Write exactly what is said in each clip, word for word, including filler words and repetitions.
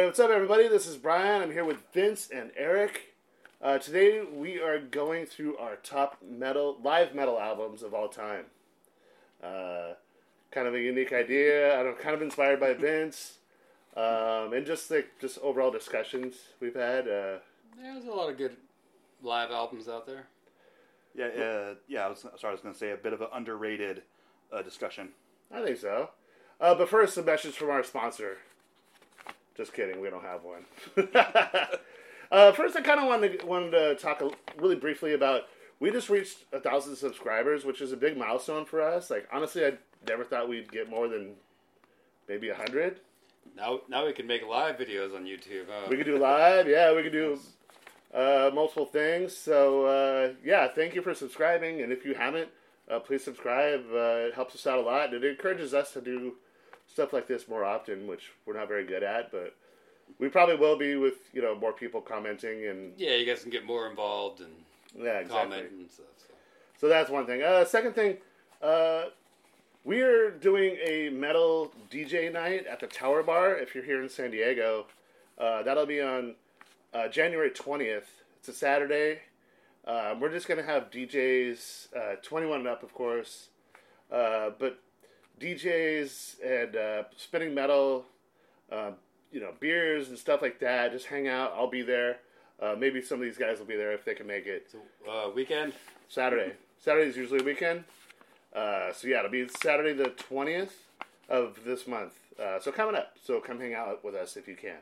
what's up, everybody? This is Brian. I'm here with Vince and Eric. Uh, today we are going through our top metal, live metal albums of all time. Uh, kind of a unique idea. I'm kind of inspired by Vince, um, and just like just overall discussions we've had. Uh, yeah, there's a lot of good live albums out there. Yeah, uh, yeah. I was sorry. I was going to say a bit of an underrated uh, discussion. I think so. Uh, but first, a message from our sponsor. Just kidding, we don't have one. uh, first, I kind of wanted to, wanted to talk a, really briefly about, we just reached a thousand subscribers, which is a big milestone for us. Like, honestly, I never thought we'd get more than maybe a hundred. Now, now we can make live videos on YouTube. Huh? We could do live, yeah. We could do uh, multiple things. So, uh, yeah, thank you for subscribing. And if you haven't, uh, please subscribe. Uh, it helps us out a lot. It encourages us to do stuff like this more often, which we're not very good at, but we probably will be with, you know, more people commenting and yeah, you guys can get more involved and yeah, exactly. comment and stuff. So, so that's one thing. Uh, second thing, uh, we are doing a metal D J night at the Tower Bar. If you're here in San Diego, uh, that'll be on uh, January twentieth. It's a Saturday. Uh, we're just gonna have D Js, uh, twenty-one and up, of course, uh, but D Js and uh, spinning metal, uh, you know, beers and stuff like that. Just hang out. I'll be there. Uh, maybe some of these guys will be there if they can make it. so uh, weekend? Saturday. Saturday is usually a weekend. Uh, so yeah, it'll be Saturday the twentieth of this month. Uh, so coming up. So come hang out with us if you can.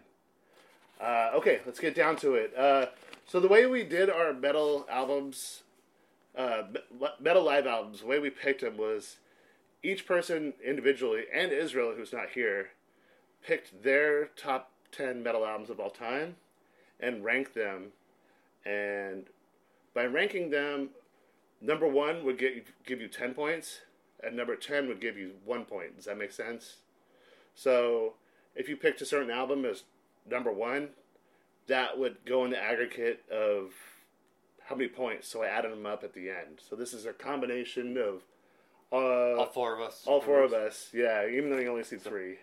Uh, okay, let's get down to it. Uh, so the way we did our metal albums, uh, metal live albums, the way we picked them was each person individually, and Israel, who's not here, picked their top ten metal albums of all time and ranked them. And by ranking them, number one would get, give you ten points, and number ten would give you one point. Does that make sense? So if you picked a certain album as number one, that would go in the aggregate of how many points. So I added them up at the end. So this is a combination of Uh, all four of us. All four of us, yeah, even though you only see three.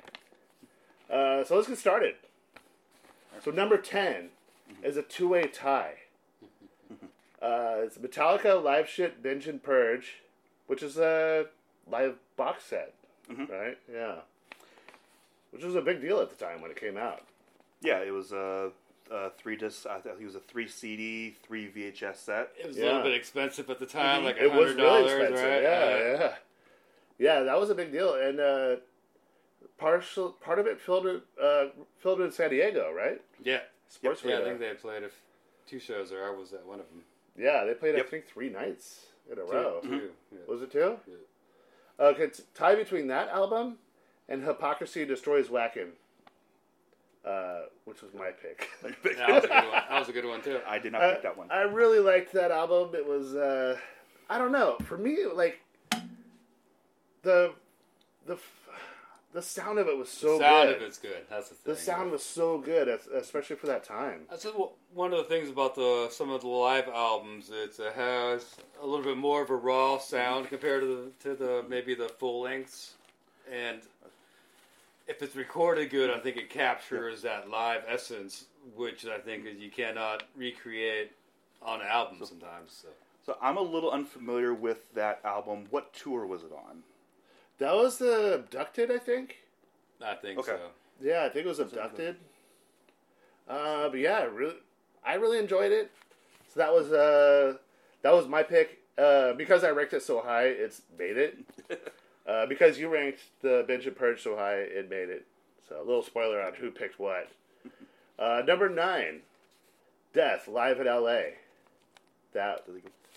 Uh, so let's get started. So number ten is a two-way tie. Uh, it's Metallica Live Shit, Binge and Purge, which is a live box set, Mm-hmm. right? Yeah. Which was a big deal at the time when it came out. Yeah, it was a, a three disc. I think it was a three C D, three V H S set. It was Yeah. a little bit expensive at the time, Mm-hmm. like It a was hundred really dollars, expensive, right? yeah, Uh, yeah. Yeah, that was a big deal. And uh, partial, part of it filmed, uh, filmed in San Diego, right? yeah. Sports Yeah, I Arena. think they played a f- two shows there. I was at one of them. Yeah, they played, Yep. I think, three nights in a Two, row. two, yeah. Was it two? Yeah. Okay, it's tie between that album and Hypocrisy Destroys Wackin', uh, which was my pick. Yeah, that was a good one. That was a good one too. I did not I, pick that one. I really liked that album. It was, uh, I don't know, for me, like, the, the, the sound of it was so the sound good. of it's good. That's the thing. The sound was so good, es- especially for that time. That's a- one of the things about the some of the live albums. It's, it has a little bit more of a raw sound compared to the, to the maybe the full lengths, and if it's recorded good, I think it captures that live essence, which I think is you cannot recreate on an album sometimes. So. So I'm a little unfamiliar with that album. What tour was it on? That was the Abducted, I think. I think Okay. so. Yeah, I think it was Abducted. Uh, but yeah, really, I really enjoyed it. So that was uh, that was my pick. Uh, because I ranked it so high, it's made it. Uh, because you ranked the Binge and Purge so high, it made it. So a little spoiler on who picked what. Uh, number nine, Death Live at L A. That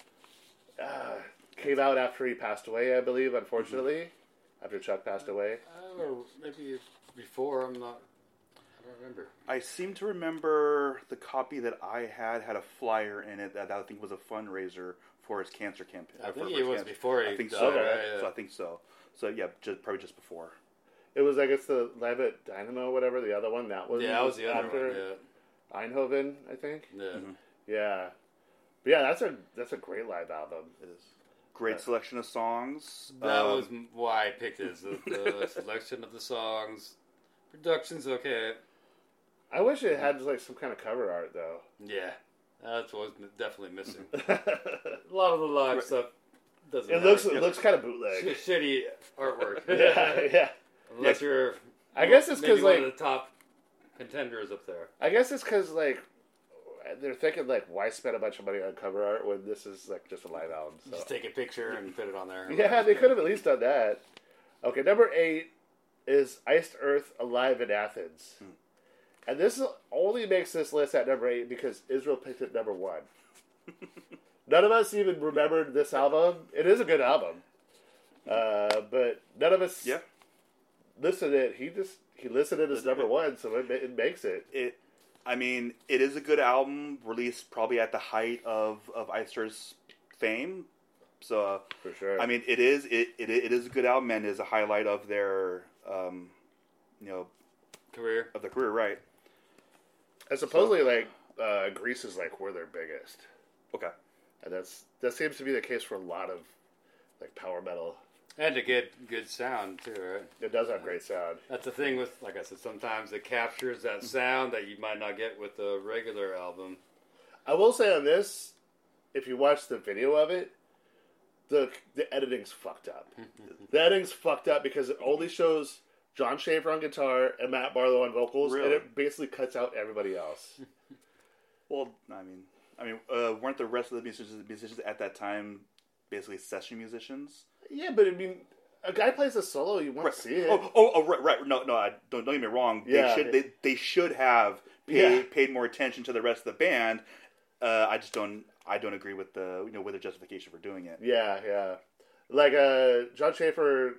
uh, came out after he passed away, I believe. Unfortunately, after Chuck passed away. Uh, or maybe before. I'm not. I don't remember. I seem to remember the copy that I had had a flyer in it that I think was a fundraiser for his cancer campaign. I uh, think for it his was cancer. before he I think died, so. right? Yeah. So I think so. So yeah, just, probably just before. It was, I guess, the Live at Dynamo, whatever, the other one. That was Yeah, that was the other after one. Yeah. Eindhoven, I think. Yeah. Mm-hmm. Yeah. But yeah, that's a that's a great live album. It is. Great selection of songs. That Um, was m- why I picked it. The, the selection of the songs, production's okay. I wish it had like some kind of cover art though. Yeah, that's what's definitely missing. A lot of the live stuff doesn't. It matter. looks it looks kind of bootleg. Sh- shitty artwork. yeah, yeah. Unless you're, I guess it's maybe because one like of the top contenders up there. I guess it's because like they're thinking like why spend a bunch of money on cover art when this is like just a live album. So. Just take a picture and put it on there. Yeah, they could have at least done that. Okay, number eight is Iced Earth Alive in Athens. Hmm. And this only makes this list at number eight because Israel picked it number one. None of us even remembered this album. It is a good album. Uh, but none of us yeah. listed it. He just he listed it as number one, so it, it makes it. It, I mean, it is a good album, released probably at the height of, of Iced Earth's fame. So, uh, for sure. I mean, it is it, it it is a good album and is a highlight of their um, you know career of their career, right? And supposedly, so, like uh, Greece is like where they're biggest. Okay, and that's that seems to be the case for a lot of like power metal. And to get good sound too, right? It does have great sound. That's the thing with, like I said, sometimes it captures that sound that you might not get with the regular album. I will say on this, if you watch the video of it, the the editing's fucked up. The editing's fucked up because it only shows John Schaefer on guitar and Matt Barlow on vocals, really? and it basically cuts out everybody else. Well, I mean, I mean, uh, weren't the rest of the musicians, musicians at that time basically session musicians? Yeah, but I mean, a guy plays a solo, you want right. to see it. Oh, oh, oh, right, right. No, no, I, don't don't get me wrong. Yeah. They should they, they should have paid Yeah. paid more attention to the rest of the band. Uh, I just don't I don't agree with the you know with the justification for doing it. Yeah, yeah. Like uh, John Schaefer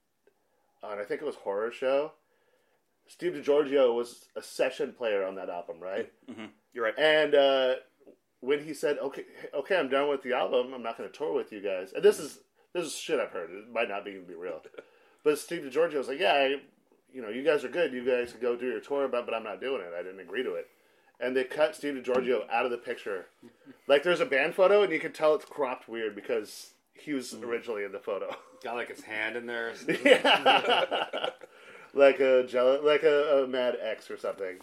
on I think it was Horror Show. Steve DiGiorgio was a session player on that album, right? Mm-hmm. You're right. And uh, when he said, "Okay, okay, I'm done with the album. I'm not going to tour with you guys," and this is this is shit I've heard. It might not even be real, but Steve DiGiorgio was like, "Yeah, I, you know, you guys are good. You guys can go do your tour, but but I'm not doing it. I didn't agree to it." And they cut Steve DiGiorgio out of the picture. Like there's a band photo, and you can tell it's cropped weird because he was originally in the photo. Got like his hand in there. Yeah. Like a jello, like a, a Mad X or something.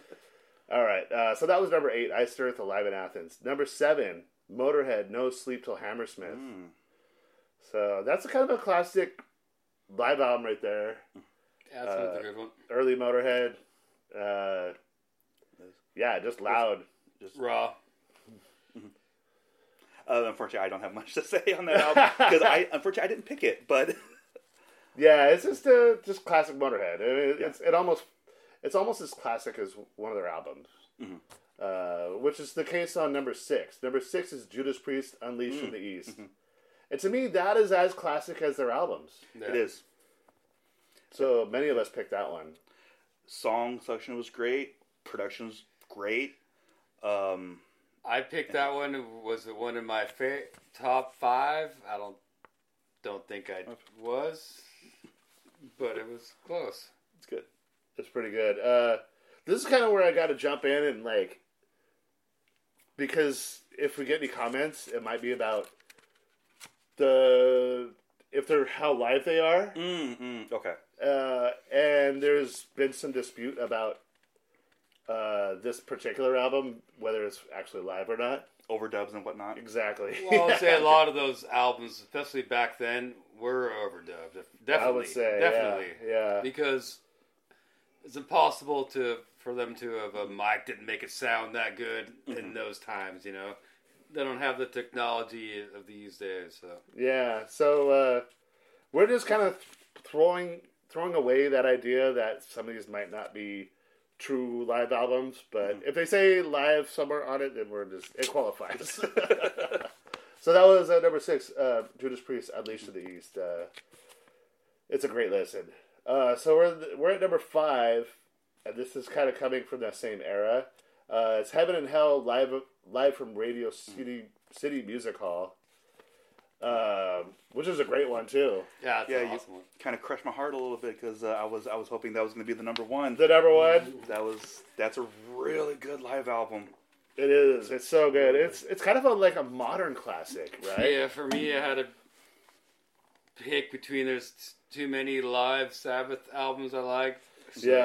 All right, uh, so that was number eight, Iced Earth Alive in Athens. Number seven, Motorhead, No Sleep Till Hammersmith. Mm. So that's a kind of a classic live album right there. Yeah, that's uh, a good one. Early Motorhead. Uh, yeah, just loud. Just raw. Uh, unfortunately, I don't have much to say on that album because I, unfortunately, I didn't pick it, but... Yeah, it's just a just classic Motorhead. I mean, yeah. it's it almost it's almost as classic as one of their albums, mm-hmm. uh, which is the case on number six. Number six is Judas Priest, Unleashed mm-hmm. in the East, mm-hmm. and to me that is as classic as their albums. Yeah. It is. So many of us picked that one. Song selection was great. Production was great. Um, I picked that one. It was one in my fa- top five. I don't don't think I was. But it was close. It's good. It's pretty good. Uh, this is kind of where I got to jump in and like, because if we get any comments, it might be about the if they're how live they are. Mm-hmm. Okay. Uh, and there's been some dispute about uh, this particular album, whether it's actually live or not. Overdubs and whatnot. Exactly. Well, I'd say a lot of those albums, especially back then, were overdubbed. Definitely. I would say, definitely. Yeah. yeah. Because it's impossible to for them to have a mic didn't make it sound that good mm-hmm. in those times, you know. They don't have the technology of these days, so. Yeah, so uh, we're just kind of throwing throwing away that idea that some of these might not be true live albums, but mm-hmm. if they say live somewhere on it, then we're just it qualifies. So that was uh, number six, uh, Judas Priest, Unleashed in the East. Uh, it's a great listen. Uh, so we're we're at number five, and this is kind of coming from that same era. Uh, it's Heaven and Hell live live from Radio City City Music Hall, um, which is a great one too. Yeah, it's yeah, an awesome you one. Kind of crushed my heart a little bit because uh, I was I was hoping that was going to be the number one. The number one. That was that's a really good live album. It is. It's so good. It's it's kind of a, like a modern classic, right? Yeah, for me, I had to pick between there's too many live Sabbath albums I liked. So Yeah.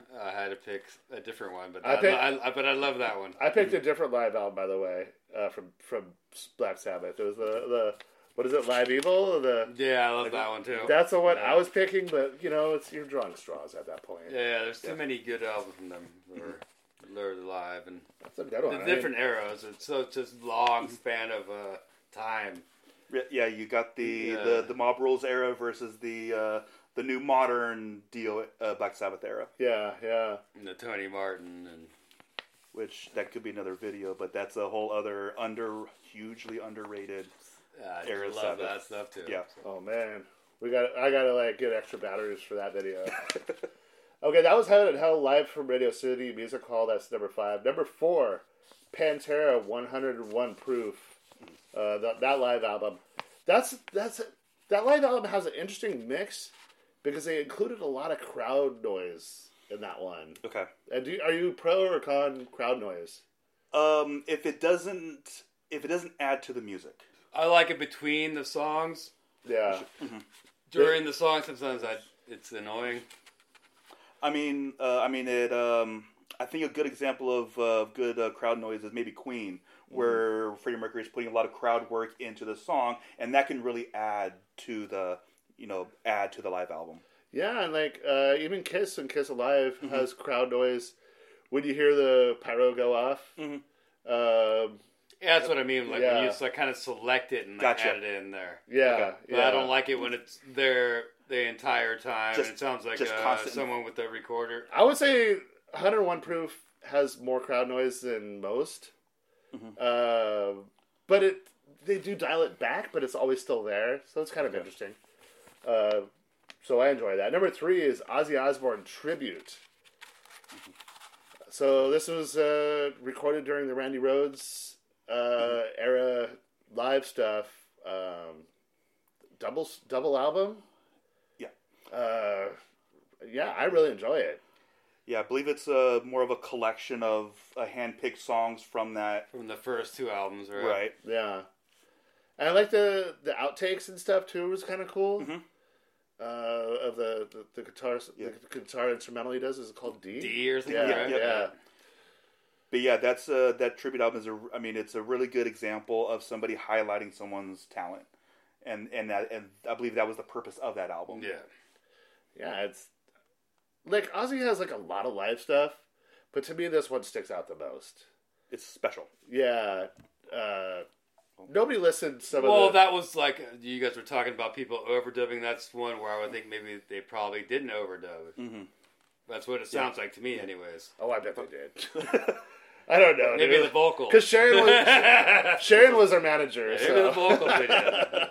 I had to pick a different one, but I I, picked- I, I- but I love that one. I picked a different live album, by the way, uh, from from Black Sabbath. It was the the what is it, Live Evil? Or the Yeah, I love that one too. that's the one Yeah. I was picking, but you know, it's you're drawing straws at that point. Yeah, there's too Yeah. many good albums from them. that are They're live and That's a good one. the I different eras. It's so it's just long span of uh, time. Yeah, you got the, Yeah. the, the Mob Rules era versus the uh, the new modern Dio uh, Black Sabbath era, mean, yeah, yeah. And the Tony Martin and which that could be another video, but that's a whole other under hugely underrated. uh, I Era love Sabbath. that stuff too. Yeah. Oh man, we got. I gotta like get extra batteries for that video. Okay, that was Heaven and Hell live from Radio City Music Hall. That's number five. Number four, Pantera, one hundred one Proof. Uh, that, that live album. That's that's that live album has an interesting mix because they included a lot of crowd noise in that one. Okay. And do you, are you pro or con crowd noise? Um, if it doesn't if it doesn't add to the music, I like it between the songs. Yeah, During the song, sometimes I, it's annoying. I mean, uh, I mean it. Um, I think a good example of uh, good uh, crowd noise is maybe Queen, where Freddie Mercury is putting a lot of crowd work into the song, and that can really add to the, you know, add to the live album. yeah, and like uh, even Kiss and Kiss Alive has crowd noise when you hear the pyro go off. Mhm. Um, Yeah, that's what I mean. Like Yeah. when you just like kind of select it and like, Gotcha. add it in there. yeah, Okay. But yeah. I don't like it when it's there the entire time. Just- and it sounds like just uh, constant. someone with a recorder. I would say one hundred one Proof has more crowd noise than most. Mhm. Uh, but it they do dial it back, but it's always still there, so it's kind of interesting. Uh, so I enjoy that. Number three is Ozzy Osbourne Tribute. So this was uh, recorded during the Randy Rhoads uh, era live stuff. Um, double double album. Yeah. Uh, yeah, I really enjoy it. Yeah, I believe it's uh, more of a collection of uh, hand-picked songs from that. From the first two albums, right? Right. Yeah, and I like the the outtakes and stuff too. It was kind of cool. Mhm. Uh, of the the, the guitar Yeah. the guitar instrumental he does is it called D. D or something, Yeah, right? yeah. yeah. But yeah, that's uh, that tribute album is a. I mean, it's a really good example of somebody highlighting someone's talent, and and that and I believe that was the purpose of that album. Yeah. Yeah, it's like Ozzy has like a lot of live stuff, but to me this one sticks out the most. It's special. Yeah, uh, nobody listened to some Well, of the. that was like you guys were talking about people overdubbing. That's one where I would think maybe they probably didn't overdub. Mm-hmm. That's what it sounds like to me, anyways. Oh, I bet they did. I don't know. Maybe dude. the vocals. Because Sharon was Sharon was their manager. Maybe so. the vocals they did.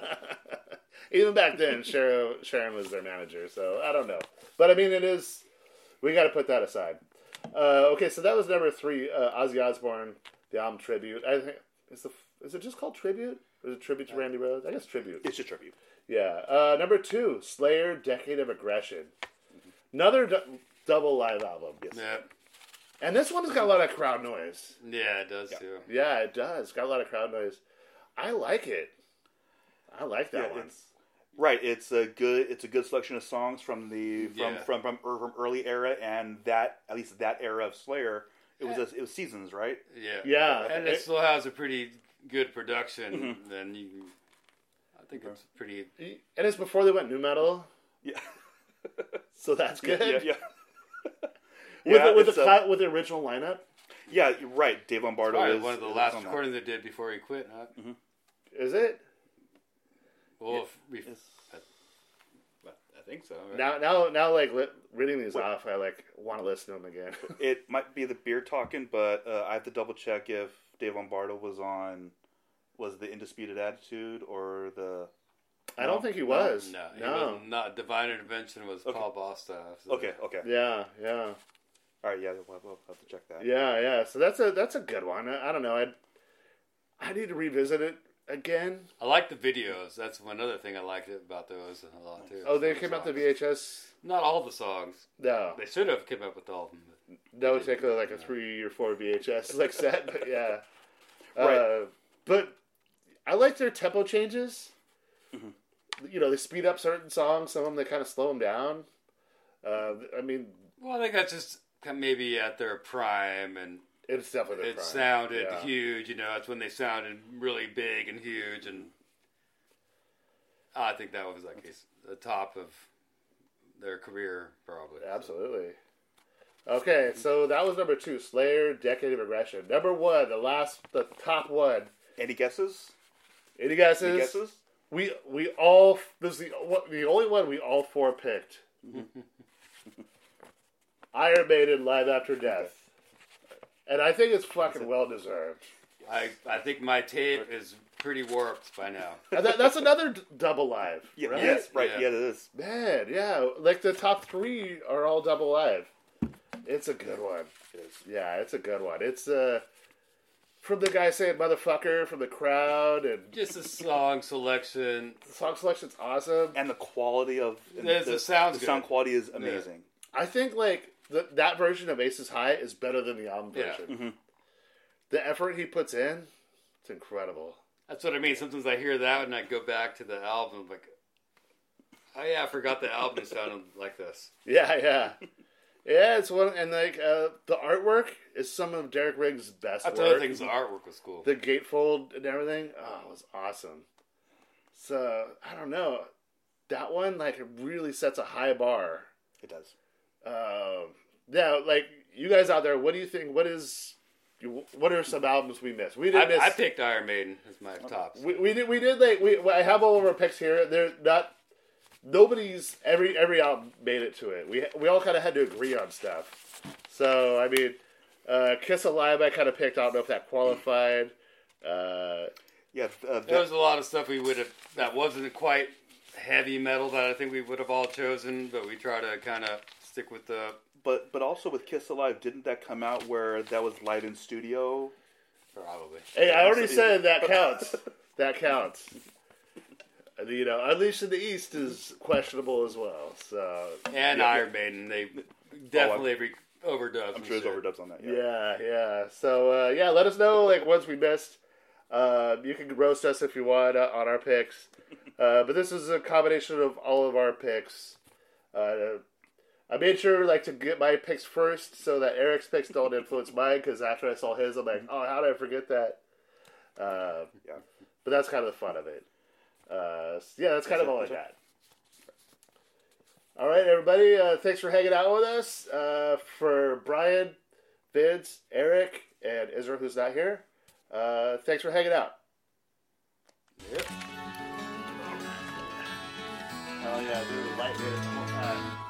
Even back then, Sharon, Sharon was their manager, so I don't know. But I mean, it is. We got to put that aside. Uh, okay, so that was number three, uh, Ozzy Osbourne, the album Tribute. I think is the is it just called Tribute or is it Tribute to Randy Rhoads? I guess Tribute. It's a tribute. Yeah. Uh, number two, Slayer, Decade of Aggression. Another du- double live album. Yes. Yeah. And this one's got a lot of crowd noise. Yeah, it does too. Yeah, it does. It's got a lot of crowd noise. I like it. I like that Yeah, one. it's- Right, it's a good it's a good selection of songs from the from Yeah. from, from, from early era and that at least that era of Slayer. It was a, it was Seasons, right? Yeah. Yeah. And it still has a pretty good production. Mm-hmm. Then you, I think it's pretty. And it's before they went new metal, Yeah. so that's good. Yeah, yeah. With, Yeah, the, with, it's, the, uh, cla- with the original lineup, Yeah, you're right. Dave Lombardo Probably is one of the is last on that. recordings they did before he quit. Huh? is it? Well, if we, It's- I think so. Right? Now, now, now, like li- reading these off, I like want to listen to them again. It might be the beer talking, but uh, I have to double check if Dave Lombardo was on was the Undisputed Attitude or the. I don't think he was. no, he no. was not. Divine Intervention was Okay. Paul Bostaph. So Okay, okay, Yeah, yeah, all right, yeah, we'll, we'll have to check that. yeah, yeah. So that's a that's a good one. I, I don't know. I I need to revisit it again. I like the videos. That's one other thing I liked about those a lot too. Oh, they Some came out the songs. V H S. Not all the songs. No, They should have come up with all of them. but- that would take a, like a three or four V H S like set. But yeah, uh, Right. but I like their tempo changes. Mhm. You know, they speed up certain songs. Some of them they kind of slow them down. Uh, I mean, Well, I think that's just maybe at their prime, and It's definitely their it prime. sounded Yeah. huge. You know, that's when they sounded really big and huge, and I think that was like the top of their career, probably. Absolutely. Okay, so that was number two, Slayer, Decade of Aggression. Number one, the last, the top one. Any guesses? Any guesses? Any guesses? We we all this is the the only one we all four picked. Iron Maiden, Live After Death, and I think it's fucking well deserved. I I think my tape is pretty warped by now. And that, that's another d- double live, Yeah, right? Yes, right. Yeah. Yeah. it is. Man, yeah, like the top three are all double live. It's a good one. Yeah, it's a good one. It's uh, from the guy saying "motherfucker" from the crowd, and Just the song selection. the song selection's awesome. And the quality of There's- the, it sounds the sound good. quality is amazing. I think like the, that version of Aces High is better than the album Yeah. version. Mhm. The effort he puts in, it's incredible. That's what I mean. Sometimes I hear that and I go back to the album, like, oh yeah, I forgot the album sounded like this. Yeah, yeah, yeah. It's one, and like uh, the artwork is some of Derek Riggs' best That's work. the other thing. The artwork was cool. The gatefold and everything, oh, it was awesome. So I don't know, that one like it really sets a high bar. It does. Um, yeah, like you guys out there, what do you think? What is, what are some albums we missed? We I, didn't miss. I picked Iron Maiden as my tops. We, we did we did like we I have all of our picks here. They're not nobody's every every album made it to it. We we all kind of had to agree on stuff. So I mean, uh, Kiss Alive I kind of picked. I don't know if that qualified. Uh, Yeah. Uh, There was a lot of stuff we would have that wasn't quite heavy metal that I think we would have all chosen, but we try to kind of stick with the but but also with Kiss Alive, didn't that come out where that was live in studio? probably. hey, I already said that counts. That counts. You know, Unleashed in the East is questionable as well. So And Yeah, Iron Maiden, they definitely re- overdubs. I'm and sure there's shit. overdubs on that. Yeah. yeah, yeah. So uh, yeah, let us know like ones we missed. Uh, you can roast us if you want uh, on our picks, uh, but this is a combination of all of our picks. Uh, I made sure like to get my picks first so that Eric's picks don't influence mine. Because after I saw his, I'm like, oh, how did I forget that? Uh, Yeah. But that's kind of the fun of it. Uh, yeah, that's kind of all I got. All right, everybody. Uh, thanks for hanging out with us. Uh, for Brian, Vince, Eric, and Israel, who's not here. Uh, thanks for hanging out. Yep. Oh yeah, dude, light minutes the whole time.